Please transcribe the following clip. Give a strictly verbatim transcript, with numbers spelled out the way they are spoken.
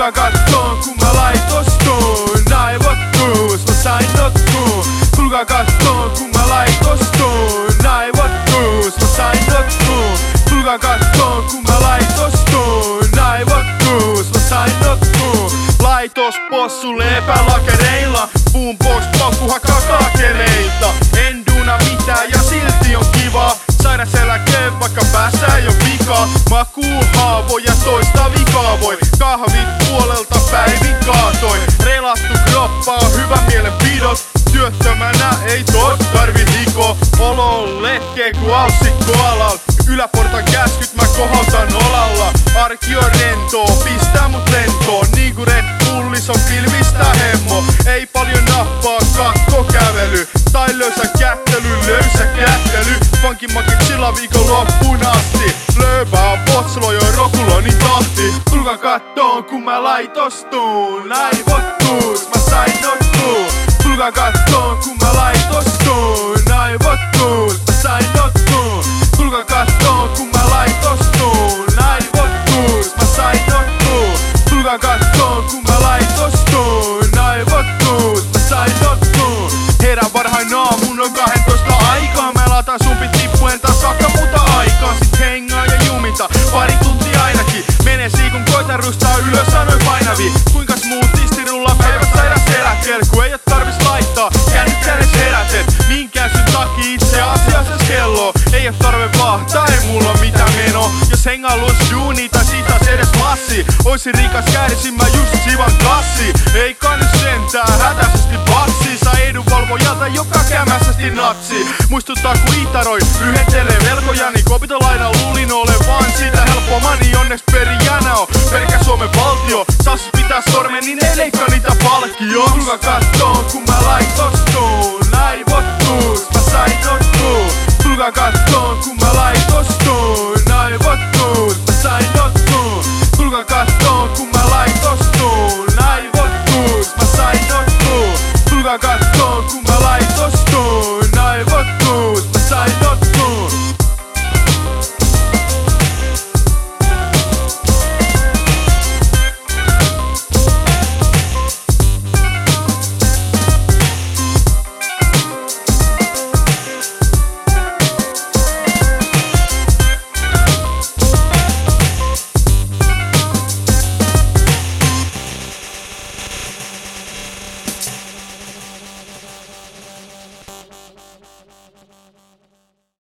Tulkaa kattoon kun mä laitostuun, naivottuus mä sain notkuun. Tulkaa kattoon kun mä laitostuun, naivottuus mä sain notkuun. Tulkaa kattoon kun mä laitostuun, naivottuus mä sain notkuun. Laitos possulle epälakereilla, boombox paukku hakkaa kaakereita. En duuna mitään ja silti on kiva, sairas eläkeen vaikka päässä ei oo vikaa. Makuu haavoja toista vikaa voi, kahvit puolelta päivin kaatoin. Relattu kroppa on hyvä mielenpidot, työttömänä ei tos tarvi hiko. Olo on letkee ku aussikko alal, yläportan käskyt mä kohautan olalla. Arki on rentoo, pistää mut lentoon, niinku Red Bullis on filmistä hemmo. Ei paljon nappaa kakko kävely, tai löysä kättely, löysä kättely. Funkin makit sillä viikon loppuun asti, lööpää on potslo jo rokuloni tahti. Tulkaa kattoon kun mä laitostuun, naivottuus mä sain notkuun. Tulkaa kattoon kun mä laitostuun, naivottuus mä sain notkuun. Tulkaa kattoon kun mä laitostuun, naivottuus mä sain notkuun. Tulkaa kattoon kun mä laitostuun, naivottuus mä sain notkuun. Herään varhain aamun on kahdentoista aikaa, mä laitan sumpit tippuen taas saakka muuta aikaan. Sit hengaa ja jumita, pari tuntia ainakin. Menee siikun koitan rustaa ylös sanoin painavi. Kuinkas muut istirulla päivät sairas eläkkeellä, kun ei oo tarvis laittaa kännykkänes herätet. Minkään syn takia itse asiassa kello ei oo tarve vahtaa, ei mulla mitään meno. Jos hengailuis duuni tai siitä edes massi, oisin rikas käärisin mä just sivan kassi. Ei kannu sentää hätäisesti bassi, saa edunvalvojalta joka kämässästi natsi. Muistuttaa ku itaroi, lyhentelee velkojani, kopitolaina